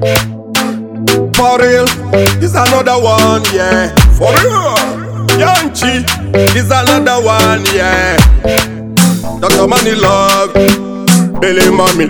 For real, this another one, yeah. For real, Yanchi, this another one, yeah. Dr. Money Love, Billy Mommy,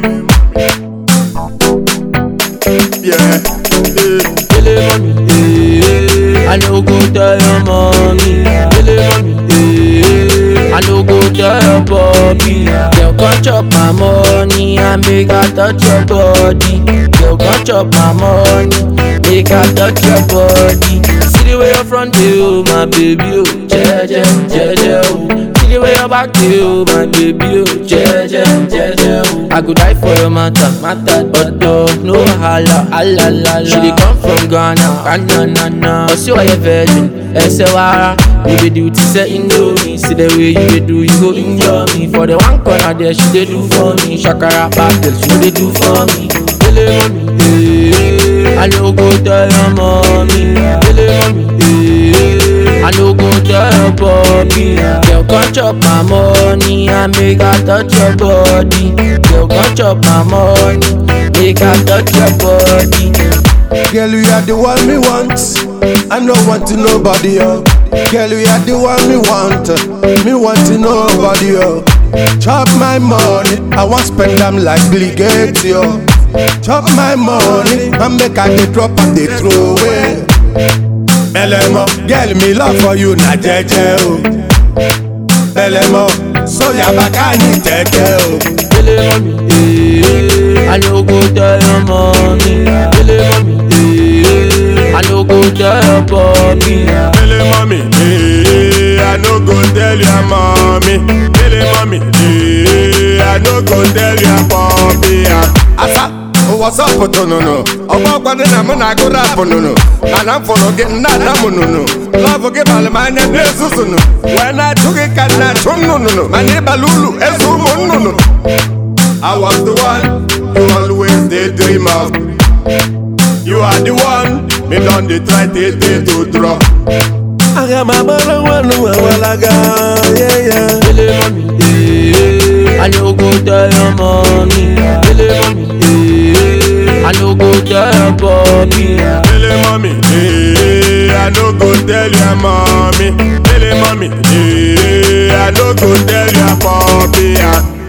yeah. Billy Mommy, I no go tell your mommy. Billy Mommy, I no go tell your Bobby. Girl, come chop my money and make her touch your body. Girl, come chop my money, make her touch your body. See the way your front do, my baby, oh, jeje, jeje, oh. See the way your back do, my baby, oh, jeje, jeje, oh. I could die for your matter, but no hala, hala, la. She dey come from Ghana, na. I see why you virgin, Esewara. You dey do to say Indomie. See the way you dey do, you go enjoy me. For the one corner there, she dey do for me. Shakara battle, she dey do for me. Billy Mommy, I no go tell your mommy. Billy Mommy, I no go tell your Bobby. Girl, come chop my money and make her touch your body. Girl, come chop my money, make her touch your body. Girl, you are the one me want. I no want to nobody else. Girl, you are the one me want. Me want to nobody else. Chop my money, I want spend them like Bill Gates, yo. Chop my money, and make her they drop and they throw away. Belemo, girl, me love for you, na jeje, oh. Belemo, so ya bakani jeje, oh. Billy Mommy, I no go tell your mommy. Billy Mommy, I no go tell your Bobby. Billy Mommy, I no go tell your mommy. Billy Mommy, I no go tell your Bobby. Asa, what's up, no? About what I'm gonna go rap, no. And I'm for getting that, no. Love forget all my name, no. When I took it, no. My neighbor Lulu, no. I was the one you always did dream of. You are the one me done the try to draw. I got my mother one I got, yeah. Billy Mommy, I no go tell your mommy. Billy Mommy, I no go tell your Bobby. Billy Mommy, I no go tell your mommy. Billy Mommy, I no go tell your Bobby.